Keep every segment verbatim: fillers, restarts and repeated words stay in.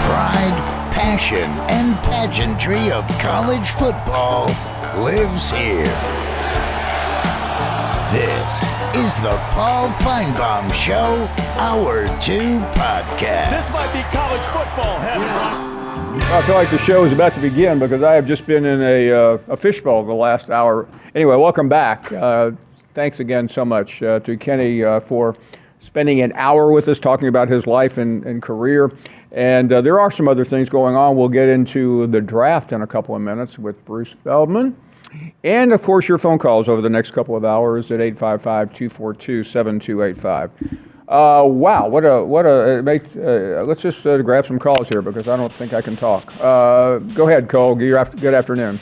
pride, passion, and pageantry of college football lives here. This is the Paul Finebaum Show, Hour two Podcast. This might be college football heaven. Well, I feel like the show is about to begin because I have just been in a, uh, a fishbowl the last hour. Anyway, welcome back. Uh, thanks again so much uh, to Kenny uh, for spending an hour with us talking about his life and, and career. And uh, there are some other things going on. We'll get into the draft in a couple of minutes with Bruce Feldman. And, of course, your phone calls over the next couple of hours at eight five five, two four two, seven two eight five. Uh, wow, what a, what a, it makes, uh, let's just uh, grab some calls here because I don't think I can talk. Uh, go ahead, Cole. Good afternoon.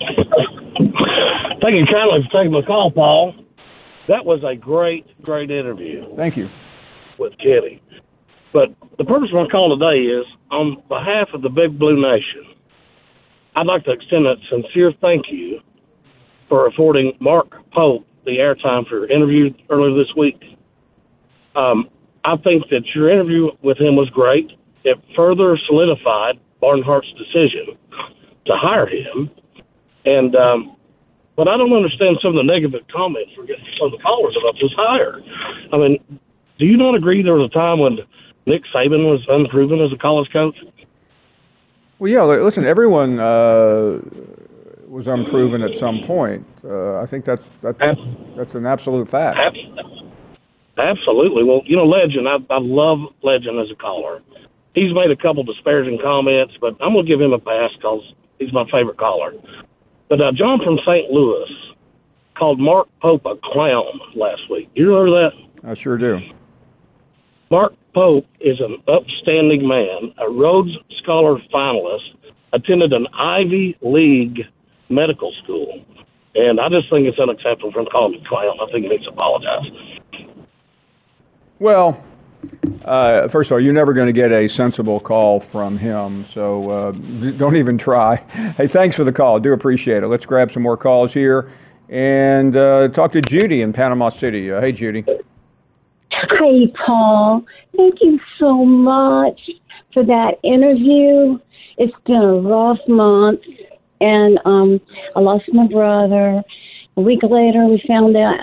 Thank you kindly for taking my call, Paul. That was a great, great interview. Thank you. With Kenny. But the purpose of my call today is, on behalf of the Big Blue Nation, I'd like to extend a sincere thank you for affording Mark Pope the airtime for your interview earlier this week. Um, I think that your interview with him was great. It further solidified Barnhart's decision to hire him. And um, but I don't understand some of the negative comments we're getting from some of the callers about this hire. I mean, do you not agree there was a time when Nick Saban was unproven as a college coach? Well, yeah, listen, everyone uh, was unproven at some point. Uh, I think that's that's, that's an absolute fact. Absolutely. Well, you know, Legend, I, I love Legend as a caller. He's made a couple disparaging comments, but I'm going to give him a pass because he's my favorite caller. But uh, John from Saint Louis called Mark Pope a clown last week. You remember that? I sure do. Mark Pope is an upstanding man, a Rhodes Scholar finalist, attended an Ivy League medical school. And I just think it's unacceptable for him to call him a clown. I think he needs to apologize. Well, uh, first of all, you're never going to get a sensible call from him, so uh, don't even try. Hey, thanks for the call. I do appreciate it. Let's grab some more calls here and uh, talk to Judy in Panama City. Uh, hey, Judy. Hey, Paul. Thank you so much for that interview. It's been a rough month, and um, I lost my brother. A week later, we found out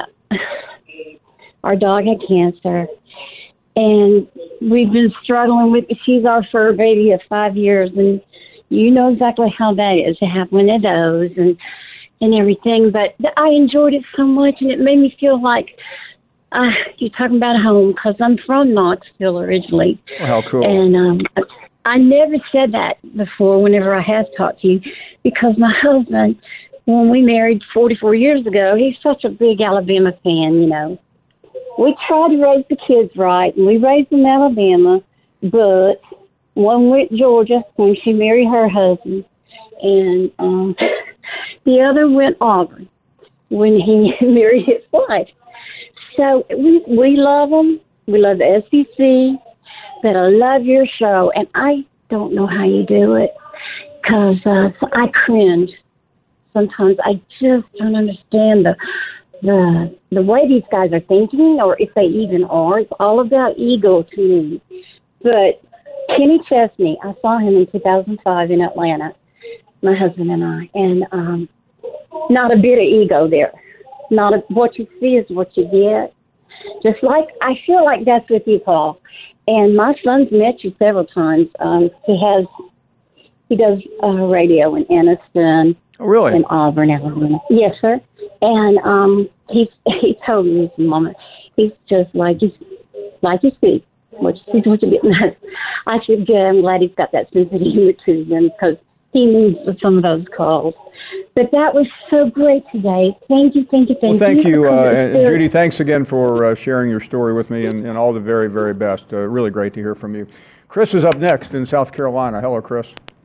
our dog had cancer. And we've been struggling with, she's our fur baby of five years, and you know exactly how that is to have one of those and, and everything. But I enjoyed it so much, and it made me feel like uh, you're talking about home, because I'm from Knoxville originally. How cool. And um, I never said that before whenever I have talked to you, because my husband, when we married forty-four years ago, he's such a big Alabama fan, you know. We tried to raise the kids right, and we raised them in Alabama, but one went to Georgia when she married her husband, and um, the other went Auburn when he married his wife. So we we love them. We love the S E C, but I love your show, and I don't know how you do it, because uh, I cringe. Sometimes I just don't understand the the the way these guys are thinking, or if they even are. It's all about ego to me. But Kenny Chesney, I saw him in two thousand five in Atlanta, my husband and I, and um, not a bit of ego there. Not a, what you see is what you get. Just like, I feel like that's with you, Paul. And my son's met you several times. Um, he has, he does uh, radio in Anniston. Oh, really? In Auburn, Alabama. Yes, sir. And um, he's he told me this moment. He's just like you, like you speak. What you see, what you get. I should. I'm glad he's got that sense of humor to him, because he needs some of those calls. But that was so great today. Thank you, thank you, thank you. Well, thank you, uh, and Judy. Thanks again for uh, sharing your story with me, and, and all the very, very best. Uh, really great to hear from you. Chris is up next in South Carolina. Hello, Chris.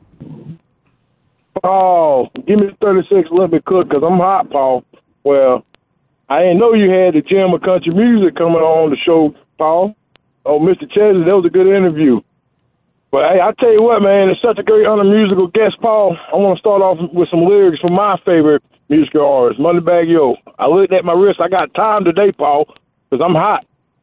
Paul, give me thirty-six, let me cook, because I'm hot, Paul. Well, I didn't know you had the Gem of Country Music coming on the show, Paul. Oh, Mister Chesley, that was a good interview. But hey, I tell you what, man, it's such a great unmusical guest, Paul. I want to start off with some lyrics from my favorite musical artist, Moneybagg Yo. I looked at my wrist. I got time today, Paul, because I'm hot.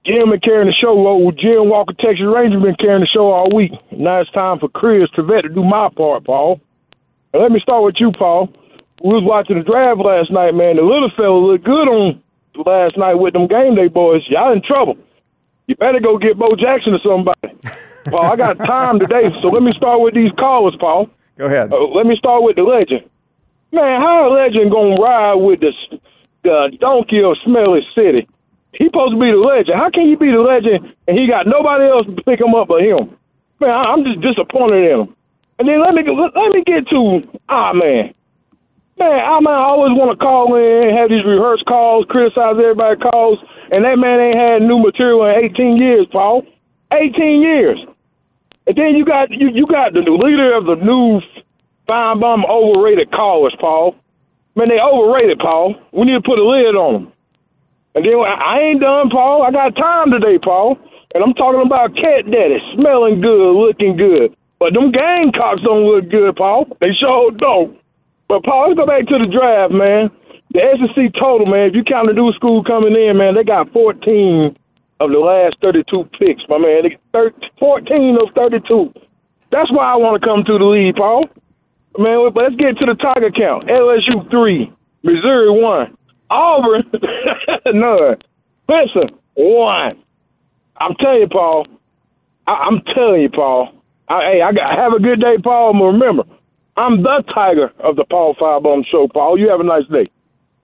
Jim been carrying the show. Well, Jim Walker, Texas Ranger, been carrying the show all week. Now it's time for Chris Trevette to do my part, Paul. And let me start with you, Paul. We was watching the draft last night, man. The little fella looked good on last night with them game day boys. Y'all in trouble. You better go get Bo Jackson or somebody. Paul, I got time today, so let me start with these callers, Paul. Go ahead. Uh, let me start with the legend. Man, how a legend gonna ride with the, the donkey of Smelly City? He supposed to be the legend. How can you be the legend and he got nobody else to pick him up but him? Man, I, I'm just disappointed in him. And then let me let, let me get to ah man, man, ah man, I always want to call in, have these rehearsed calls, criticize everybody calls, and that man ain't had new material in eighteen years, Paul. eighteen years. And then you got you you got the leader of the new fine bum overrated callers, Paul. Man, they overrated, Paul. We need to put a lid on them. And then I ain't done, Paul. I got time today, Paul. And I'm talking about Cat Daddy, smelling good, looking good. But them Gamecocks don't look good, Paul. They sure don't. But, Paul, let's go back to the draft, man. The S E C total, man, if you count the new school coming in, man, they got fourteen of the last thirty-two picks, my man. They got fourteen of thirty-two. That's why I want to come to the league, Paul. Man, let's get to the Tiger count. L S U three, Missouri one. Auburn, none. Clemson, one. I'm telling you, Paul. I, I'm telling you, Paul. I, hey, I got have a good day, Paul. But remember, I'm the Tiger of the Paul Firebomb Show, Paul. You have a nice day.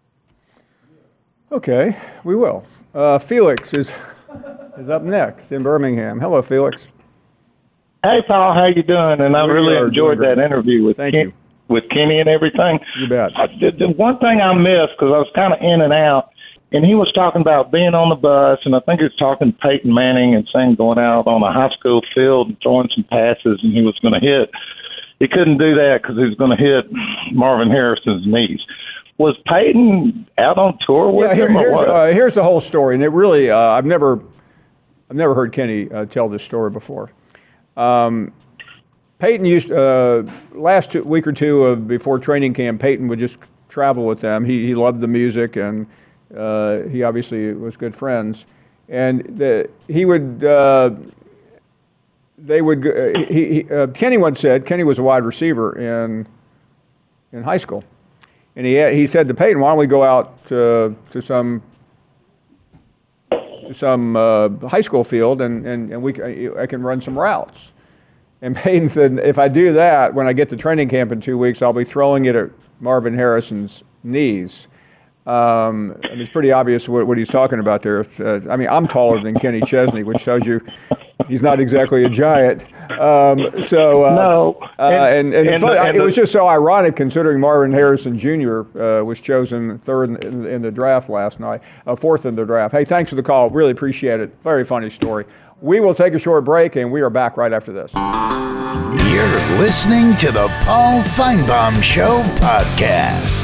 Okay, we will. Uh, Felix is is up next in Birmingham. Hello, Felix. Hey, Paul. How you doing? And I We really are enjoyed doing that great. interview with Thank Ken, you. with Kenny and everything. You bet. Uh, the, the one thing I missed, because I was kind of in and out, and he was talking about being on the bus, and I think he was talking to Peyton Manning and saying going out on a high school field and throwing some passes, and he was going to hit. He couldn't do that because he was going to hit Marvin Harrison's knees. Was Peyton out on tour with Yeah, here, him or here's, what? uh, here's the whole story, and it really, uh, I've never, I've never heard Kenny uh, tell this story before. Um, Peyton used uh, last two, week or two of before training camp. Peyton would just travel with them. He he loved the music, and uh, he obviously was good friends. And the, he would, uh, they would. Uh, he, he uh, Kenny once said Kenny was a wide receiver in in high school, and he he said to Peyton, "Why don't we go out to to some to some uh, high school field and and and we I can run some routes." And Peyton said, if I do that, when I get to training camp in two weeks, I'll be throwing it at Marvin Harrison's knees. Um, I mean, it's pretty obvious what, what he's talking about there. Uh, I mean, I'm taller than Kenny Chesney, which shows you he's not exactly a giant. Um, so, uh, no. Uh, and, and, and, and, and and it was the, just so ironic considering Marvin Harrison Junior Uh, was chosen third in, in, in the draft last night, uh, fourth in the draft. Hey, thanks for the call. Really appreciate it. Very funny story. We will take a short break, and we are back right after this. You're listening to the Paul Feinbaum Show podcast.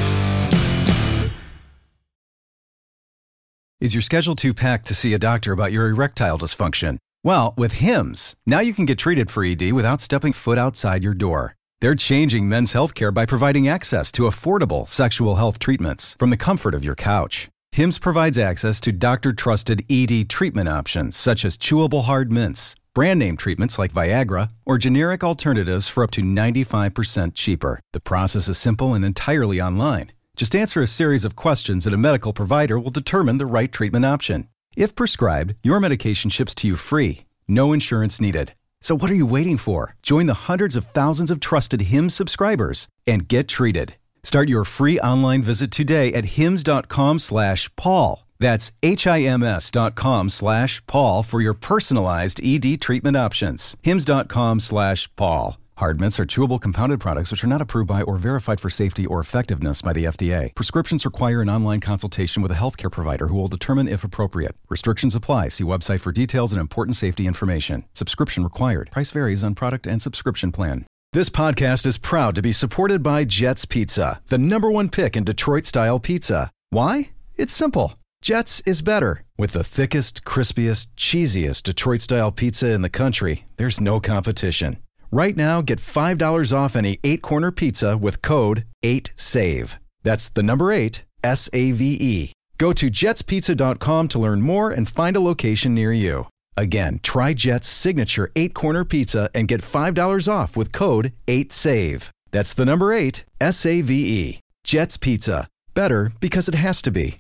Is your schedule too packed to see a doctor about your erectile dysfunction? Well, with Hims, now you can get treated for E D without stepping foot outside your door. They're changing men's healthcare by providing access to affordable sexual health treatments from the comfort of your couch. Hims provides access to doctor-trusted E D treatment options such as chewable hard mints, brand name treatments like Viagra, or generic alternatives for up to ninety-five percent cheaper. The process is simple and entirely online. Just answer a series of questions and a medical provider will determine the right treatment option. If prescribed, your medication ships to you free. No insurance needed. So what are you waiting for? Join the hundreds of thousands of trusted Hims subscribers and get treated. Start your free online visit today at hims.com slash Paul. That's H-I-M-S dot com slash Paul for your personalized E D treatment options. Hims.com slash Paul. Hard mints are chewable compounded products which are not approved by or verified for safety or effectiveness by the F D A. Prescriptions require an online consultation with a healthcare provider who will determine if appropriate. Restrictions apply. See website for details and important safety information. Subscription required. Price varies on product and subscription plan. This podcast is proud to be supported by Jets Pizza, the number one pick in Detroit-style pizza. Why? It's simple. Jets is better. With the thickest, crispiest, cheesiest Detroit-style pizza in the country, there's no competition. Right now, get five dollars off any eight-corner pizza with code eight save. That's the number eight, S A V E. Go to jets pizza dot com to learn more and find a location near you. Again, try Jet's signature eight-corner pizza and get five dollars off with code eight save. That's the number eight, S A V E. Jet's Pizza. Better because it has to be.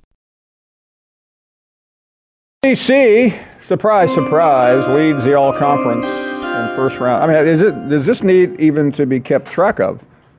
B C, surprise, surprise, leads the all-conference in first round. I mean, is it, does this need even to be kept track of?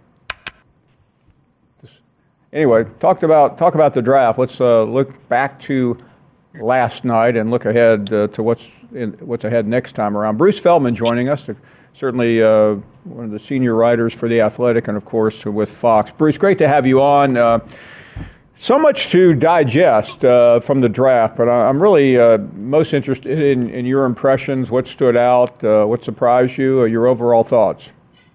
Anyway, talked about talk about the draft. Let's uh, look back to last night and look ahead uh, to what's in, what's ahead next time around. Bruce Feldman joining us, certainly uh, one of the senior writers for The Athletic, and of course with Fox. Bruce, great to have you on. Uh, so much to digest uh, from the draft, but I'm really uh, most interested in, in your impressions. What stood out? Uh, what surprised you? Uh, your overall thoughts?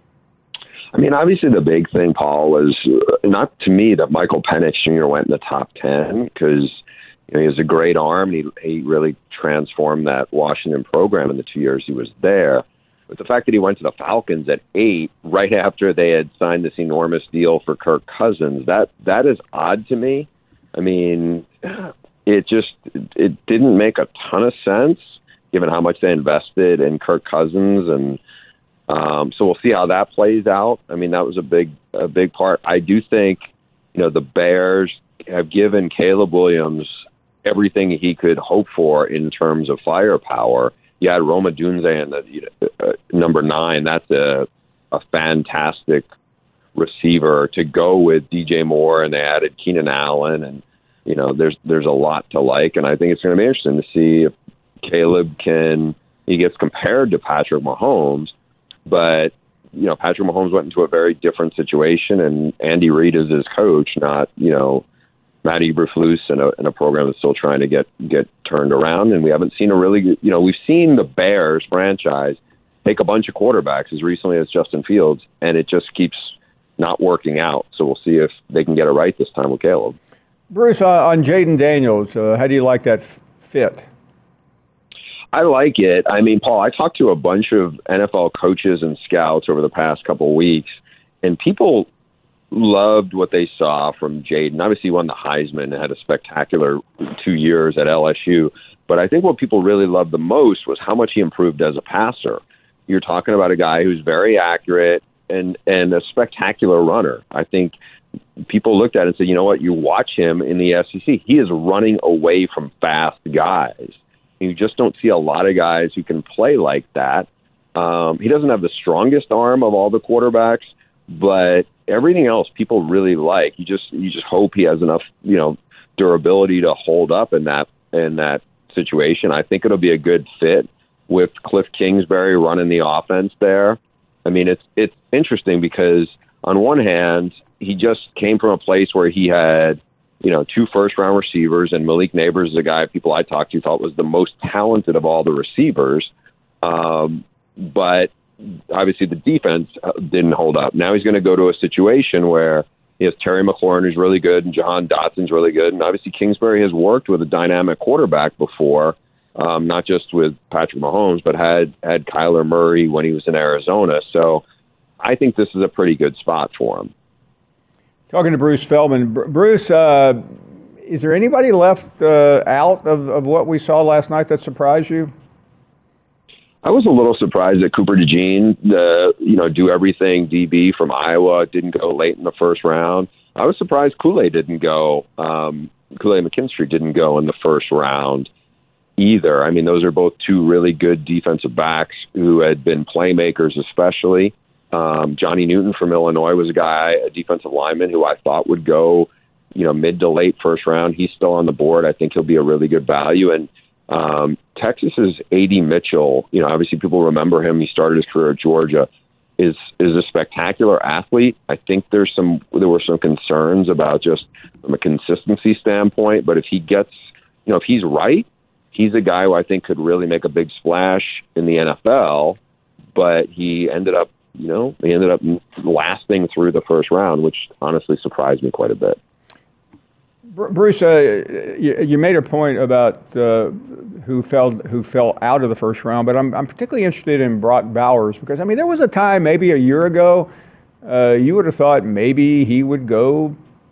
I mean, obviously the big thing, Paul, was not to me that Michael Penix Junior went in the top ten because you know, he has a great arm. He, he really transformed that Washington program in the two years he was there. But the fact that he went to the Falcons at eight, right after they had signed this enormous deal for Kirk Cousins, that that is odd to me. I mean, it just it didn't make a ton of sense given how much they invested in Kirk Cousins and Um, so we'll see how that plays out. I mean, that was a big, a big part. I do think, you know, the Bears have given Caleb Williams everything he could hope for in terms of firepower. You had Rome Odunze in the uh, number nine. That's a, a fantastic receiver to go with D J Moore, and they added Keenan Allen, and you know, there's there's a lot to like, and I think it's going to be interesting to see if Caleb can he gets compared to Patrick Mahomes. But, you know, Patrick Mahomes went into a very different situation, and Andy Reid is his coach, not, you know, Matt Eberflus in a, in a program that's still trying to get, get turned around. And we haven't seen a really, you know, we've seen the Bears franchise take a bunch of quarterbacks as recently as Justin Fields, and it just keeps not working out. So we'll see if they can get it right this time with Caleb. Bruce, uh, on Jayden Daniels, uh, how do you like that f- fit? I like it. I mean, Paul, I talked to a bunch of N F L coaches and scouts over the past couple of weeks, and people loved what they saw from Jayden. Obviously, he won the Heisman and had a spectacular two years at L S U. But I think what people really loved the most was how much he improved as a passer. You're talking about a guy who's very accurate and, and a spectacular runner. I think people looked at it and said, you know what, you watch him in the S E C, he is running away from fast guys. You just don't see a lot of guys who can play like that. Um, he doesn't have the strongest arm of all the quarterbacks, but everything else people really like. You just you just hope he has enough, you know, durability to hold up in that in that situation. I think it'll be a good fit with Cliff Kingsbury running the offense there. I mean, it's it's interesting because on one hand, he just came from a place where he had, you know, two first-round receivers, and Malik Neighbors is a guy people I talked to thought was the most talented of all the receivers. Um, but obviously the defense didn't hold up. Now he's going to go to a situation where he has Terry McLaurin, who's really good, and Jahan Dotson's really good. And obviously Kingsbury has worked with a dynamic quarterback before, um, not just with Patrick Mahomes, but had, had Kyler Murray when he was in Arizona. So I think this is a pretty good spot for him. Talking to Bruce Feldman. Bruce, uh, is there anybody left uh, out of, of what we saw last night that surprised you? I was a little surprised that Cooper DeJean, the you know, do everything D B from Iowa, didn't go late in the first round. I was surprised Kool-Aid didn't go. Um, Kool-Aid McKinstry didn't go in the first round either. I mean, those are both two really good defensive backs who had been playmakers, especially. Um, Johnny Newton from Illinois was a guy, a defensive lineman who I thought would go, you know, mid to late first round. He's still on the board. I think he'll be a really good value. And um, Texas's A D Mitchell, you know, obviously people remember him. He started his career at Georgia. Is is a spectacular athlete. I think there's some there were some concerns about just from a consistency standpoint. But if he gets, you know, if he's right, he's a guy who I think could really make a big splash in the N F L. But he ended up. You know, he ended up lasting through the first round, which honestly surprised me quite a bit. Bruce, uh, you, you made a point about uh, who fell who fell out of the first round, but I'm I'm particularly interested in Brock Bowers because I mean there was a time maybe a year ago uh, you would have thought maybe he would go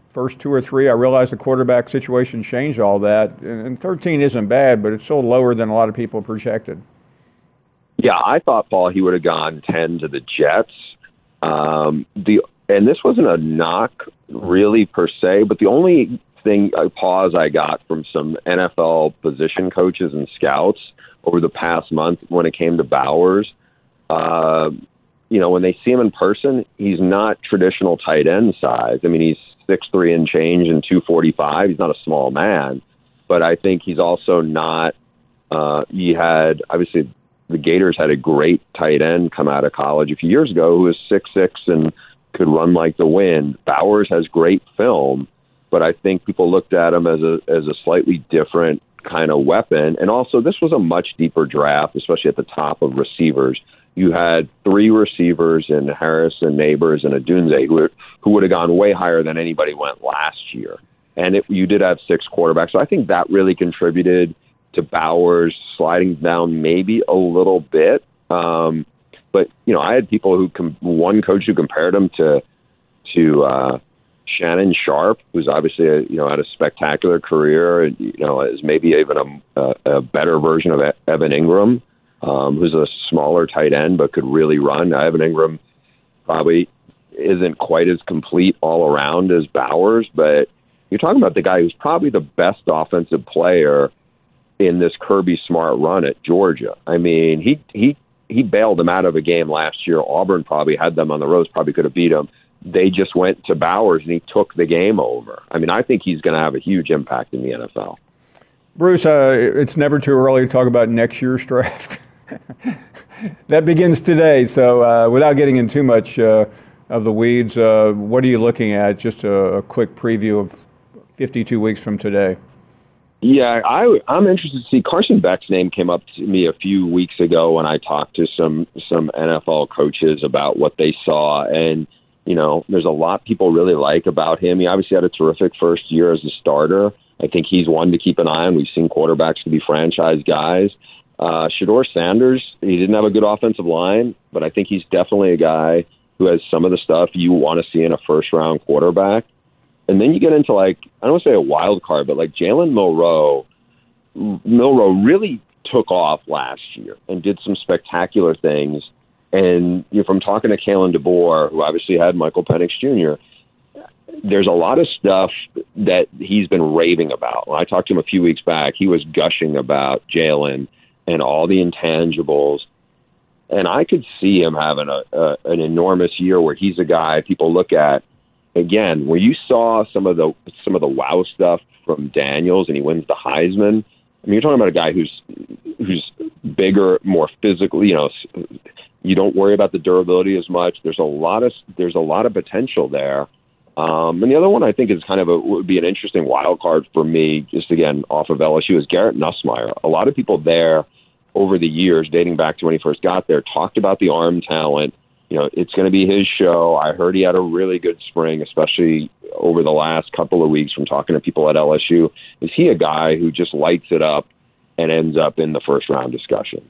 first two or three. I realize the quarterback situation changed all that, and thirteen isn't bad, but it's still lower than a lot of people projected. Yeah, I thought, Paul, he would have gone ten to the Jets. Um, the and this wasn't a knock really per se, but the only thing, a pause I got from some N F L position coaches and scouts over the past month when it came to Bowers, uh, you know, when they see him in person, he's not traditional tight end size. I mean, he's six three and change and two forty-five. He's not a small man, but I think he's also not, uh, you had, obviously, the Gators had a great tight end come out of college a few years ago who was six six and could run like the wind. Bowers has great film, but I think people looked at him as a as a slightly different kind of weapon. And also, this was a much deeper draft, especially at the top of receivers. You had three receivers in Harris and Neighbors and Adunze who, who would have gone way higher than anybody went last year. And it, you did have six quarterbacks. So I think that really contributed to Bowers sliding down maybe a little bit. Um, but, you know, I had people who, com- one coach who compared him to, to uh, Shannon Sharp, who's obviously, a, you know, had a spectacular career, you know, is maybe even a, a, a better version of Evan Ingram, um, who's a smaller tight end but could really run. Now, Evan Ingram probably isn't quite as complete all around as Bowers, but you're talking about the guy who's probably the best offensive player in this Kirby Smart run at Georgia. I mean, he he he bailed them out of a game last year. Auburn probably had them on the ropes, probably could have beat them. They just went to Bowers, and he took the game over. I mean, I think he's going to have a huge impact in the N F L. Bruce, uh, it's never too early to talk about next year's draft. That begins today, so uh, without getting into too much uh, of the weeds, uh, what are you looking at? Just a, a quick preview of fifty-two weeks from today. Yeah, I, I'm interested to see. Carson Beck's name came up to me a few weeks ago when I talked to some some N F L coaches about what they saw. And, you know, there's a lot people really like about him. He obviously had a terrific first year as a starter. I think he's one to keep an eye on. We've seen quarterbacks to be franchise guys. Uh, Shedeur Sanders, he didn't have a good offensive line, but I think he's definitely a guy who has some of the stuff you want to see in a first-round quarterback. And then you get into, like, I don't want to say a wild card, but like Jalen Milroe, Milroe really took off last year and did some spectacular things. And you know, from talking to Kalen DeBoer, who obviously had Michael Penix Junior, there's a lot of stuff that he's been raving about. When I talked to him a few weeks back, he was gushing about Jalen and all the intangibles. And I could see him having a, a an enormous year where he's a guy people look at. Again, where you saw some of the some of the wow stuff from Daniels, and he wins the Heisman. I mean, you're talking about a guy who's who's bigger, more physical. You know, you don't worry about the durability as much. There's a lot of there's a lot of potential there. Um, and the other one I think is kind of a would be an interesting wild card for me. Just again off of L S U is Garrett Nussmeier. A lot of people there over the years, dating back to when he first got there, talked about the arm talent. You know, it's going to be his show. I heard he had a really good spring, especially over the last couple of weeks from talking to people at L S U. Is he a guy who just lights it up and ends up in the first round discussion?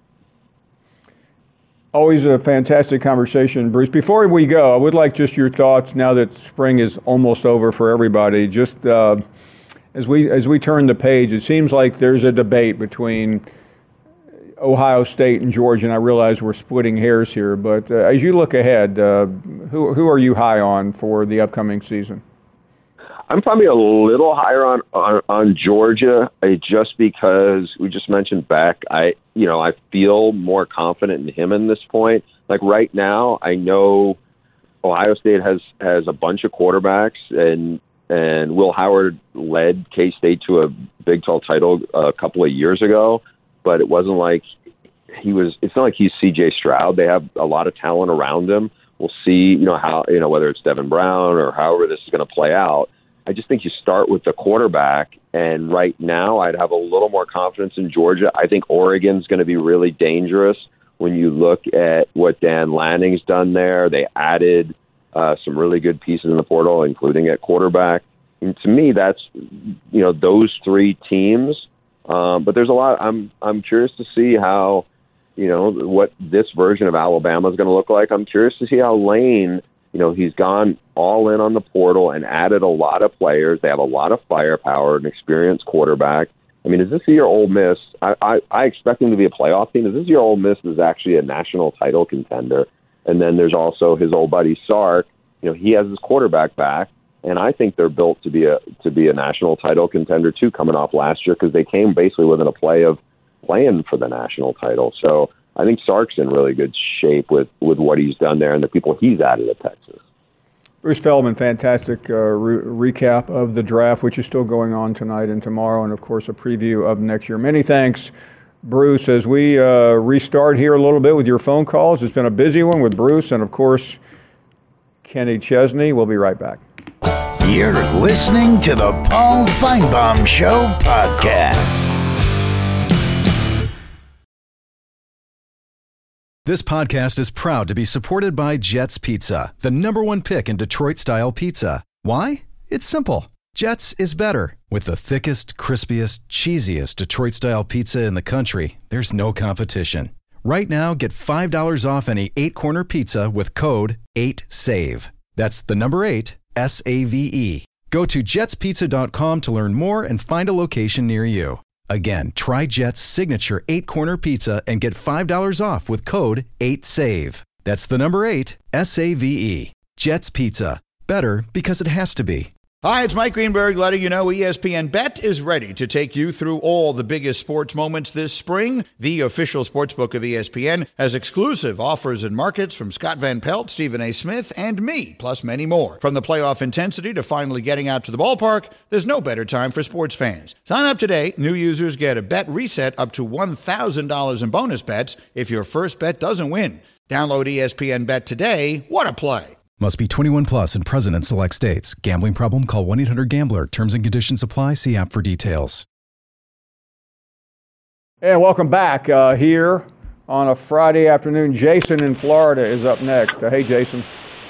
Always a fantastic conversation, Bruce. Before we go, I would like just your thoughts now that spring is almost over for everybody. Just uh, as we as we turn the page, it seems like there's a debate between Ohio State and Georgia, and I realize we're splitting hairs here, but uh, as you look ahead, uh, who who are you high on for the upcoming season? I'm probably a little higher on, on, on Georgia, uh, just because we just mentioned Beck. I, you know, I feel more confident in him in this point. Like right now, I know Ohio State has, has a bunch of quarterbacks, and and Will Howard led K-State to a Big twelve title a couple of years ago. But it wasn't like he was, it's not like he's C J Stroud. They have a lot of talent around him. We'll see, you know, how, you know, whether it's Devin Brown or however this is going to play out. I just think you start with the quarterback. And right now I'd have a little more confidence in Georgia. I think Oregon's going to be really dangerous when you look at what Dan Lanning's done there. They added uh, some really good pieces in the portal, including at quarterback. And to me, that's, you know, those three teams. Um, but there's a lot. I'm I'm curious to see how, you know, what this version of Alabama is going to look like. I'm curious to see how Lane You know, he's gone all in on the portal and added a lot of players. They have a lot of firepower, an experienced quarterback. I mean, is this year Ole Miss? I, I, I expect them to be a playoff team. Is this year Ole Miss is actually a national title contender? And then there's also his old buddy Sark. You know, he has his quarterback back, and I think they're built to be a to be a national title contender too, coming off last year because they came basically within a play of playing for the national title. So I think Sark's in really good shape with, with what he's done there and the people he's added at Texas. Bruce Feldman, fantastic uh, re- recap of the draft, which is still going on tonight and tomorrow, and, of course, a preview of next year. Many thanks, Bruce, as we uh, restart here a little bit with your phone calls. It's been a busy one with Bruce and, of course, Kenny Chesney. We'll be right back. You're listening to the Paul Finebaum Show podcast. This podcast is proud to be supported by Jets Pizza, the number one pick in Detroit-style pizza. Why? It's simple. Jets is better. With the thickest, crispiest, cheesiest Detroit-style pizza in the country, there's no competition. Right now, get five dollars off any eight-corner pizza with code eight save. That's the number eight, S A V E. Go to jets pizza dot com to learn more and find a location near you. Again, try Jet's signature eight-corner pizza and get five dollars off with code eight save. That's the number eight, S A V E. Jet's Pizza. Better because it has to be. Hi, it's Mike Greenberg letting you know E S P N Bet is ready to take you through all the biggest sports moments this spring. The official sportsbook of E S P N has exclusive offers and markets from Scott Van Pelt, Stephen A. Smith, and me, plus many more. From the playoff intensity to finally getting out to the ballpark, there's no better time for sports fans. Sign up today. New users get a bet reset up to one thousand dollars in bonus bets if your first bet doesn't win. Download E S P N Bet today. What a play. Must be twenty-one plus and present in select states. Gambling problem? Call one eight hundred gambler. Terms and conditions apply. See app for details. And welcome back uh, here on a Friday afternoon. Jason in Florida is up next. Uh, hey, Jason.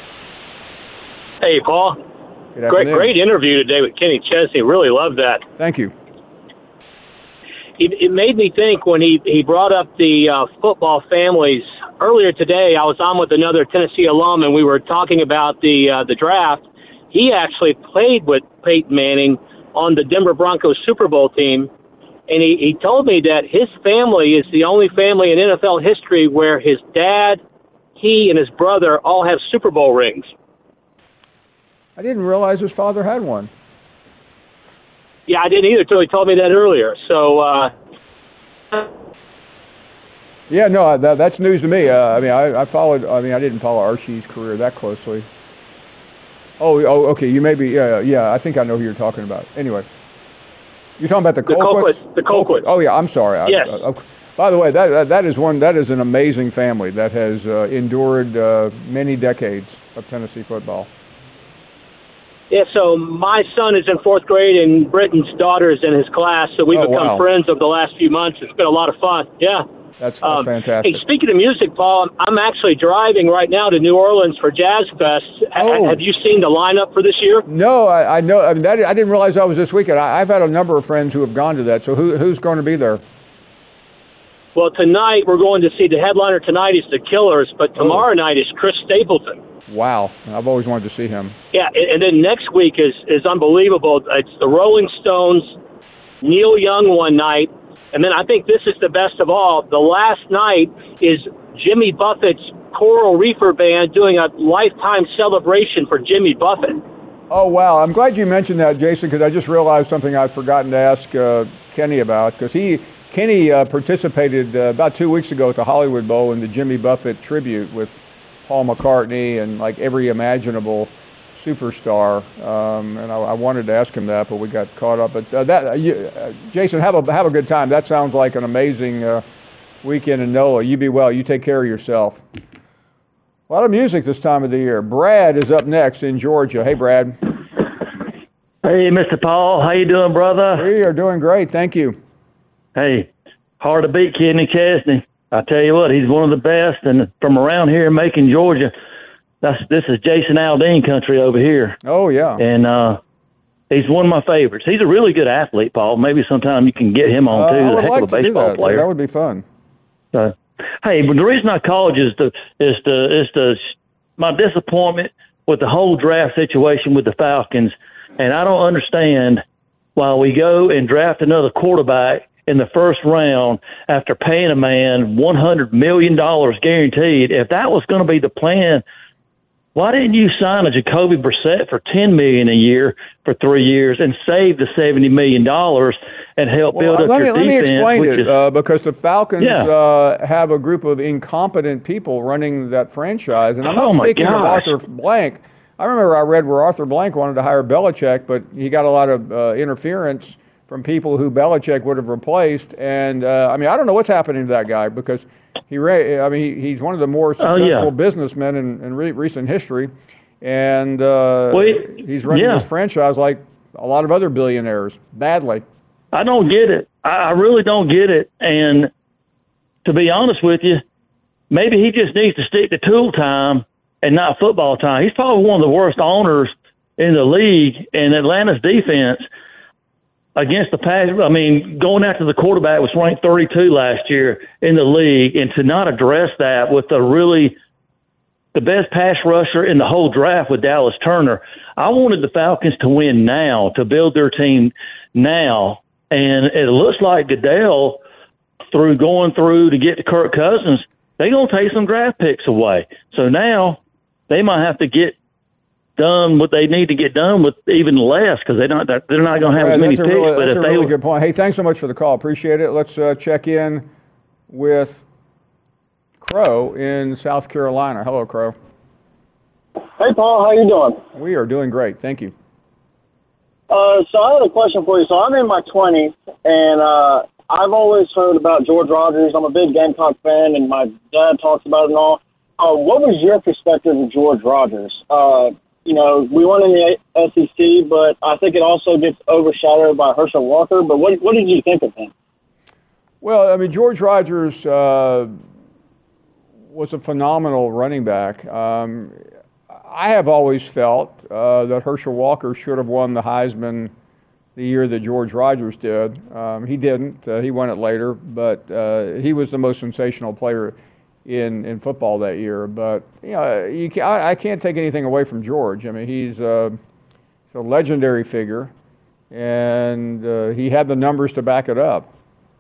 Hey, Paul. Good great, afternoon. great interview today with Kenny Chesney. Really loved that. Thank you. It, it made me think when he, he brought up the uh, football families. Earlier today, I was on with another Tennessee alum, and we were talking about the uh, the draft. He actually played with Peyton Manning on the Denver Broncos Super Bowl team, and he, he told me that his family is the only family in N F L history where his dad, he, and his brother all have Super Bowl rings. I didn't realize his father had one. Yeah, I didn't either until he told me that earlier. So, uh, Yeah, no, that, that's news to me. Uh, I mean, I, I followed. I mean, I didn't follow Archie's career that closely. Oh, oh, okay. You may be. Yeah, yeah. I think I know who you're talking about. Anyway, you're talking about the Colquitts. The Colquitts. Oh, yeah. I'm sorry. Yes. I, I, by the way, that, that that is one. That is an amazing family that has uh, endured uh, many decades of Tennessee football. Yeah, so my son is in fourth grade, and Britton's daughter is in his class, so we've Oh, become wow. friends over the last few months. It's been a lot of fun. Yeah. That's, that's Um, fantastic. Hey, speaking of music, Paul, I'm actually driving right now to New Orleans for Jazz Fest. Oh. Have you seen the lineup for this year? No, I, I know. I mean, that, I didn't realize that was this weekend. I, I've had a number of friends who have gone to that. So who, who's going to be there? Well, tonight we're going to see the headliner tonight is the Killers, but tomorrow night is Chris Stapleton. Wow, I've always wanted to see him. Yeah, and, and then next week is, is unbelievable. It's the Rolling Stones, Neil Young one night, and then I think this is the best of all. The last night is Jimmy Buffett's Coral Reefer Band doing a lifetime celebration for Jimmy Buffett. Oh, wow. I'm glad you mentioned that, Jason, because I just realized something I'd forgotten to ask uh, Kenny about. Because he, Kenny uh, participated uh, about two weeks ago at the Hollywood Bowl in the Jimmy Buffett tribute with Paul McCartney and like every imaginable superstar. Um, and I, I wanted to ask him that, but we got caught up. But uh, that, uh, you, uh, Jason, have a have a good time. That sounds like an amazing uh, weekend in NOLA. You be well. You take care of yourself. A lot of music this time of the year. Brad is up next in Georgia. Hey, Brad. Hey, Mister Paul. How you doing, brother? We are doing great. Thank you. Hey, hard to beat Kenny Chesney. I tell you what, he's one of the best. And from around here in Macon, Georgia, that's this is Jason Aldean country over here. Oh, yeah. And uh, he's one of my favorites. He's a really good athlete, Paul. Maybe sometime you can get him on, Uh, too. I He's would a heck like of a to do baseball that. player. That would be fun. So, hey, but the reason I called you is the is the is the my disappointment with the whole draft situation with the Falcons, and I don't understand why we go and draft another quarterback in the first round after paying a man one hundred million dollars guaranteed. If that was going to be the plan, why didn't you sign a Jacoby Brissett for ten million dollars a year for three years and save the seventy million dollars and help well, build up let your me, defense? Let me explain it, is, uh, because the Falcons yeah. uh, have a group of incompetent people running that franchise. And I'm not oh my speaking gosh. of Arthur Blank. I remember I read where Arthur Blank wanted to hire Belichick, but he got a lot of uh, interference from people who Belichick would have replaced. And, uh, I mean, I don't know what's happening to that guy because he, ra- I mean, he, he's one of the more successful oh, yeah. businessmen in, in re- recent history. And uh, well, it, he's running yeah. this franchise like a lot of other billionaires, badly. I don't get it. I, I really don't get it. And to be honest with you, maybe he just needs to stick to tool time and not football time. He's probably one of the worst owners in the league, and Atlanta's defense against the pass. I mean, going after the quarterback was ranked thirty-two last year in the league, and to not address that with a really the best pass rusher in the whole draft with Dallas Turner. I wanted the Falcons to win now, to build their team now. And it looks like Goodell, through going through to get to Kirk Cousins, they're going to take some draft picks away. So now they might have to get done what they need to get done with even less because they're not, they're not going to have yeah, as many that's picks. A really, but that's if a they really were, good point. Hey, thanks so much for the call. Appreciate it. Let's uh, check in with Crow in South Carolina. Hello, Crow. Hey, Paul. How you doing? We are doing great. Thank you. Uh, so I had a question for you. So I'm in my twenties, and uh, I've always heard about George Rogers. I'm a big Gamecock fan, and my dad talks about it and all. Uh, what was your perspective of George Rogers? Uh, you know, we won in the S E C, but I think it also gets overshadowed by Herschel Walker. But what what did you think of him? Well, I mean, George Rogers uh, was a phenomenal running back. Um, I have always felt uh, that Herschel Walker should have won the Heisman the year that George Rogers did. Um, he didn't. Uh, he won it later, but uh, he was the most sensational player in, in football that year. But you know, you can, I, I can't take anything away from George. I mean, he's, uh, he's a legendary figure, and uh, he had the numbers to back it up.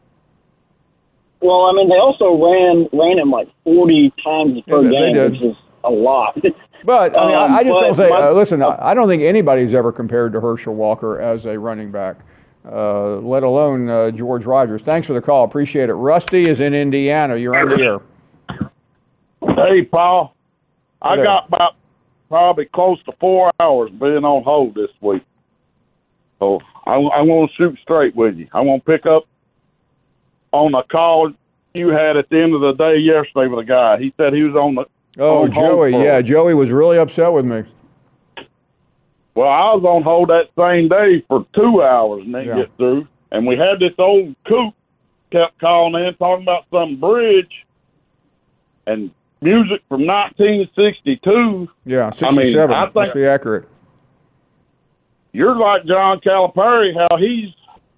Well, I mean, they also ran ran him like forty times per yeah, game, they did. which is a lot. But I mean, um, I, I just but don't say. my, Uh, listen, I don't think anybody's ever compared to Herschel Walker as a running back, uh, let alone uh, George Rogers. Thanks for the call. Appreciate it. Rusty is in Indiana. You're on the air. Hey, Paul. I Hello. got about probably close to four hours being on hold this week. So I, I want to shoot straight with you. I want to pick up on a call you had at the end of the day yesterday with a guy. He said he was on the Oh, on hold Joey. for- Yeah, Joey was really upset with me. Well, I was on hold that same day for two hours and didn't Yeah. get through. And we had this old coot kept calling in talking about some bridge and music from nineteen sixty-two. Yeah, I sixty-seven. mean, I think Let's be accurate. you're like John Calipari, how he's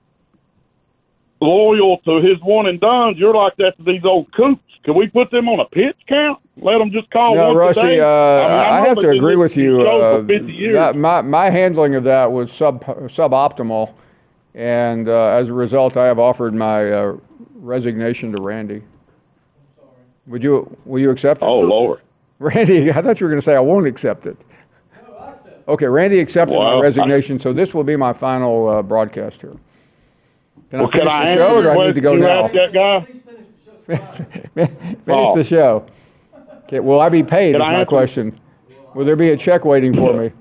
loyal to his one and dones. You're like that to these old coots. Can we put them on a pitch count? Let them just call No, once Rusty, a day? uh, I, mean, I, know have they've to been agree with listening to you. shows Uh, for fifty years. that- my, my handling of that was sub suboptimal, and uh, as a result, I have offered my uh, resignation to Randy. Would you will you accept it? Oh, Lord. Randy, I thought you were going to say I won't accept it. Okay, Randy accepted Well, my resignation, so this will be my final uh, broadcast here. Can Well, I finish can I the answer show, or the do I need to go question you now? asked that guy? Finish Oh. the show. Okay, will I be paid? Can Is I my answer- question. Will there be a check waiting for me?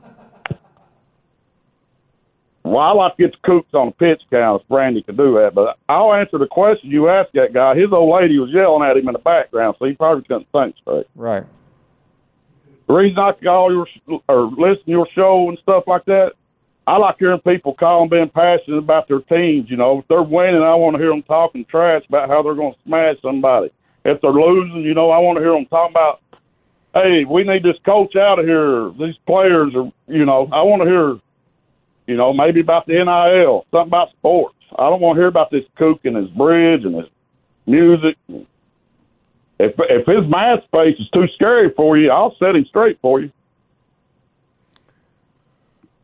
Well, I like to get the coots on a pitch count if Brandy can do that, but I'll answer the question you asked that guy. His old lady was yelling at him in the background, so he probably couldn't think straight. Right. The reason I call your or listen to your show and stuff like that, I like hearing people call and being passionate about their teams. You know, if they're winning, I want to hear them talking trash about how they're going to smash somebody. If they're losing, you know, I want to hear them talking about, hey, we need this coach out of here. These players are, you know, I want to hear, you know, maybe about the N I L, something about sports. I don't want to hear about this kook and his bridge and his music. If if his math space is too scary for you, I'll set him straight for you.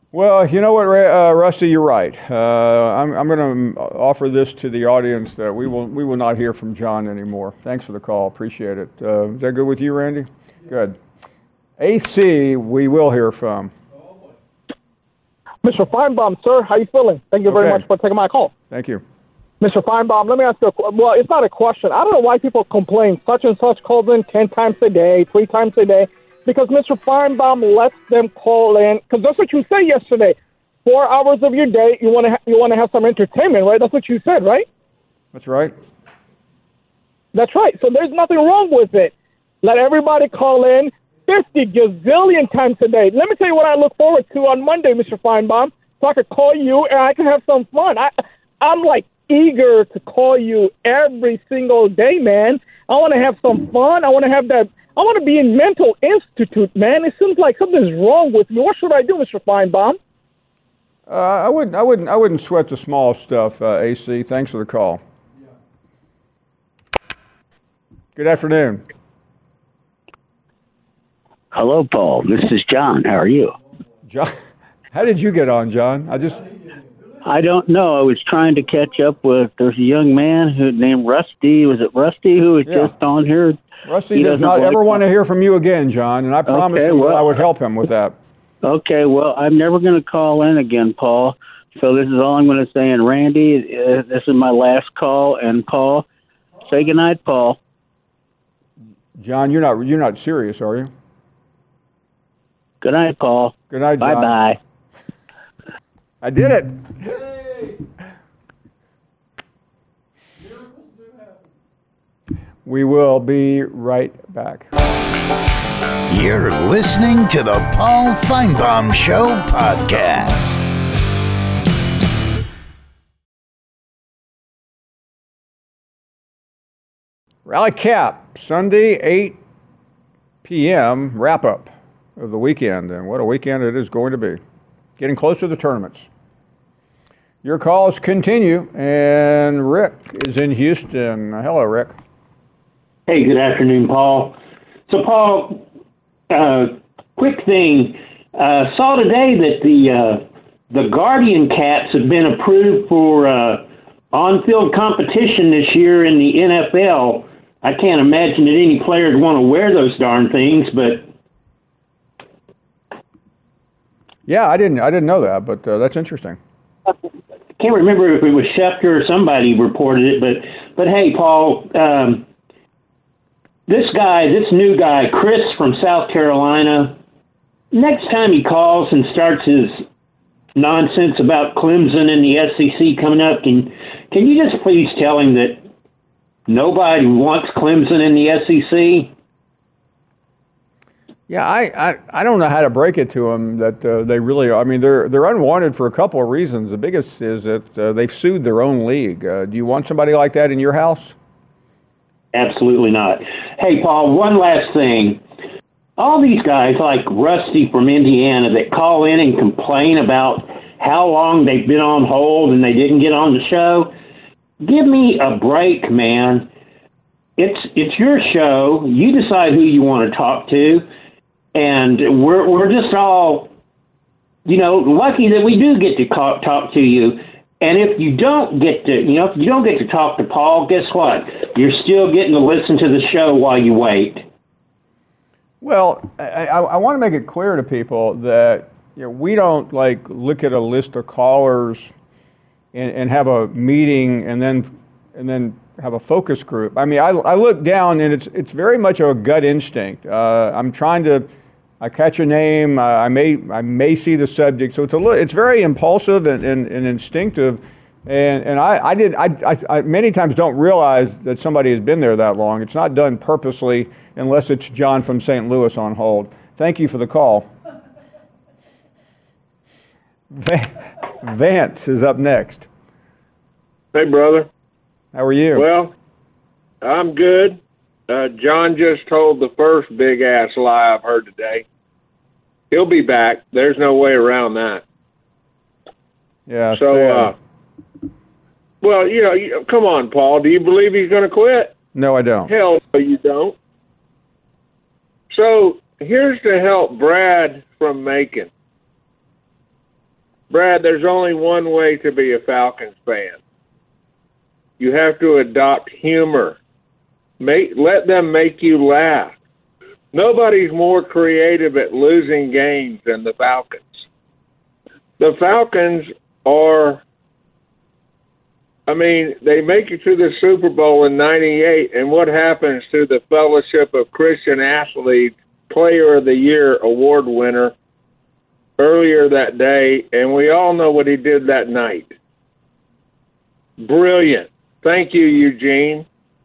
Well, you know what, uh, Rusty, you're right. Uh, I'm, I'm going to offer this to the audience that we will we will not hear from John anymore. Thanks for the call. Appreciate it. Uh, is that good with you, Randy? Good. A C, we will hear from. Mister Feinbaum, sir, how you feeling? Thank you very Okay. much for taking my call. Thank you. Mister Feinbaum, let me ask you a qu- well, it's not a question. I don't know why people complain such and such calls in ten times a day, three times a day, because Mister Feinbaum lets them call in, because that's what you said yesterday. Four hours of your day, you want to ha- you want to have some entertainment, right? That's what you said, right? That's right. That's right. So there's nothing wrong with it. Let everybody call in fifty gazillion times a day. Let me tell you what I look forward to on Monday, Mister Feinbaum, so I could call you and I can have some fun. I, I'm like eager to call you every single day, man. I want to have some fun. I want to have that. I want to be in mental institute, man. It seems like something's wrong with me. What should I do, Mister Feinbaum? Uh, I wouldn't. I wouldn't. I wouldn't sweat the small stuff. Uh, A C. Thanks for the call. Good afternoon. Hello, Paul. This is John. How are you? John, how did you get on, John? I just. I don't know. I was trying to catch up with. There's a young man who named Rusty. Was it Rusty who was Yeah. just on here? Rusty He does doesn't not like ever want my- to hear from you again, John, and I promised Okay, him that well- I would help him with that. Okay, well, I'm never going to call in again, Paul. So this is all I'm going to say. And Randy, uh, this is my last call. And Paul, say goodnight, Paul. John, you're not you're not serious, are you? Good night, Paul. Good night, John. Bye-bye. I did it. We will be right back. You're listening to the Paul Feinbaum Show podcast. Rally Cap, Sunday, eight p.m. wrap-up of the weekend. And what a weekend it is going to be. Getting close to the tournaments. Your calls continue, and Rick is in Houston. Hello, Rick. Hey, good afternoon, Paul. So, Paul, uh, quick thing. Uh, saw today that the uh, the Guardian Cats have been approved for uh, on-field competition this year in the N F L. I can't imagine that any player would want to wear those darn things, but Yeah, I didn't I didn't know that, but uh, that's interesting. I can't remember if it was Schefter or somebody reported it. But but hey, Paul, um, this guy, this new guy, Chris from South Carolina, next time he calls and starts his nonsense about Clemson and the S E C coming up, can can you just please tell him that nobody wants Clemson in the S E C? Yeah, I, I, I don't know how to break it to them that uh, they really are. I mean, they're they're unwanted for a couple of reasons. The biggest is that uh, they've sued their own league. Uh, do you want somebody like that in your house? Absolutely not. Hey, Paul, one last thing. All these guys like Rusty from Indiana that call in and complain about how long they've been on hold and they didn't get on the show, give me a break, man. It's it's your show. You decide who you want to talk to. And we're we're just all, you know, lucky that we do get to talk, talk to you. And if you don't get to, you know, if you don't get to talk to Paul, guess what? You're still getting to listen to the show while you wait. Well, I, I, I want to make it clear to people that you know, we don't like look at a list of callers and, and have a meeting and then and then have a focus group. I mean, I, I look down and it's it's very much a gut instinct. Uh, I'm trying to, I catch a name, uh, I may I may see the subject, so it's a little, it's very impulsive and, and, and instinctive. And and I, I did I, I, I many times don't realize that somebody has been there that long. It's not done purposely unless it's John from Saint Louis on hold. Thank you for the call. Vance is up next. Hey, brother. How are you? Well, I'm good. Uh, John just told the first big-ass lie I've heard today. He'll be back. There's no way around that. Yeah, So, sad. uh, well, you know, you, come on, Paul. Do you believe he's going to quit? No, I don't. Hell no, you don't. So, here's to help Brad from Macon. Brad, there's only one way to be a Falcons fan. You have to adopt humor. Make, let them make you laugh. Nobody's more creative at losing games than the Falcons. The Falcons are, I mean, they make it to the Super Bowl in ninety-eight, and what happens to the Fellowship of Christian Athletes Player of the Year award winner earlier that day, and we all know what he did that night. Brilliant. Thank you, Eugene.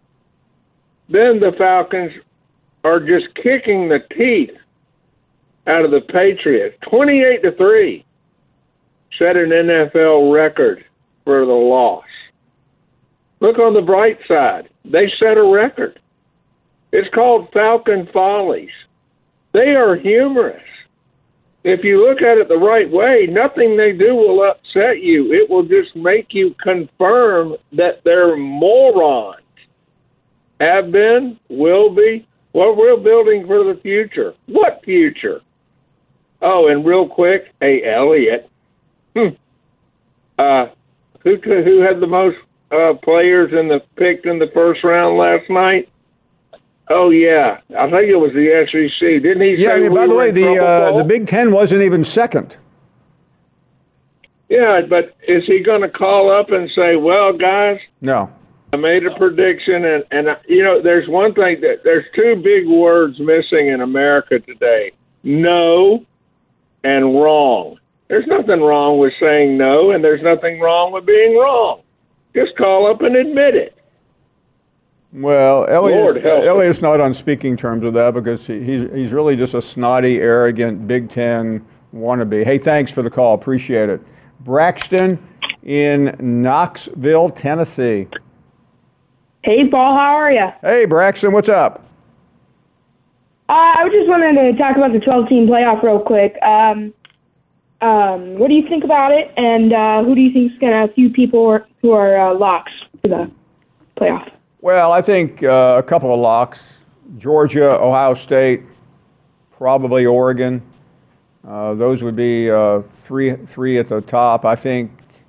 Then the Falcons are just kicking the teeth out of the Patriots. twenty-eight to three. Set an N F L record for the loss. Look on the bright side. They set a record. It's called Falcon Follies. They are humorous. If you look at it the right way, nothing they do will upset you. It will just make you confirm that they're morons. Have been, will be. Well, we're building for the future. What future? Oh, and real quick, hey, Elliott. Hmm. Uh, who who had the most uh, players in the picked in the first round last night? Oh yeah, I think it was the S E C. Didn't he? Yeah. say I mean, we by the were way, in the trouble, uh, the Big Ten wasn't even second. Yeah, but is he going to call up and say, "Well, guys"? No. I made a prediction, and, and you know, there's one thing that there's two big words missing in America today: no and wrong. There's nothing wrong with saying no, and there's nothing wrong with being wrong. Just call up and admit it. Well, Lord Elliott, help us. Elliott's not on speaking terms with that because he, he's he's really just a snotty, arrogant Big Ten wannabe. Hey, thanks for the call. Appreciate it. Braxton in Knoxville, Tennessee. Hey, Paul, how are you? Hey, Braxton, what's up? Uh, I just wanted to talk about the twelve-team playoff real quick. Um, um, what do you think about it, and uh, who do you think is going to have a few people who are uh, locks for the playoff? Well, I think uh, a couple of locks: Georgia, Ohio State, probably Oregon. Uh, those would be uh, three three at the top. I think.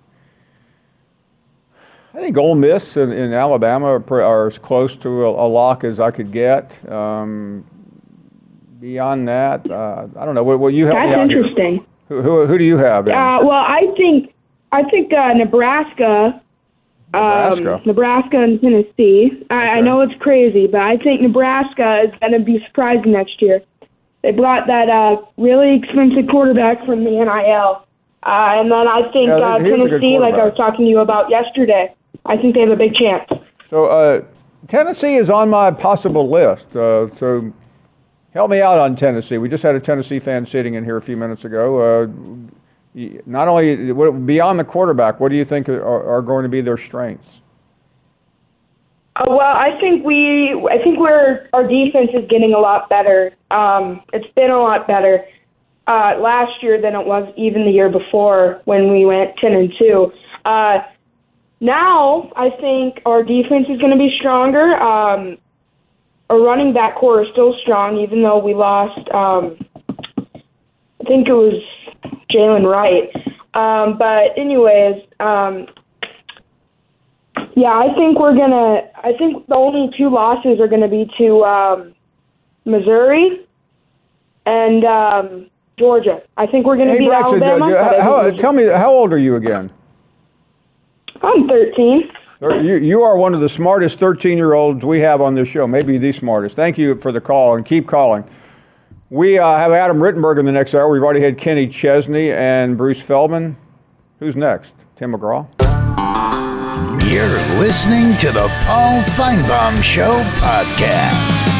I think Ole Miss and, and Alabama are, are as close to a, a lock as I could get. Um, beyond that, uh, I don't know. What, what you help That's me out here. interesting. Who, who who do you have? Then? Uh, well, I think I think uh, Nebraska, Nebraska. Um, Nebraska and Tennessee. I, I know it's crazy, but I think Nebraska is going to be surprising next year. They brought that uh, really expensive quarterback from the N I L, uh, and then I think Yeah, uh, he's a good Tennessee, like I quarterback. was talking to you about yesterday, I think they have a big chance. So uh, Tennessee is on my possible list. Uh, so help me out on Tennessee. We just had a Tennessee fan sitting in here a few minutes ago. Uh, y- not only what- beyond the quarterback, what do you think are, are going to be their strengths? Uh, well, I think we, I think we're our defense is getting a lot better. Um, it's been a lot better uh, last year than it was even the year before when we went ten and two. Uh, now I think our defense is going to be stronger. Um, our running back core is still strong, even though we lost. Um, I think it was Jalen Wright. Um, but anyways. Um, Yeah, I think we're gonna. I think the only two losses are gonna be to um, Missouri and um, Georgia. I think we're gonna Hey, beat Braxton, Alabama. uh, but I how- think tell me, how old are you again? I'm thirteen. Or You, you are one of the smartest thirteen-year-olds we have on this show, maybe the smartest. Thank you for the call, and keep calling. We uh, have Adam Rittenberg in the next hour. We've already had Kenny Chesney and Bruce Feldman. Who's next? Tim McGraw? You're listening to the Paul Feinbaum Show podcast.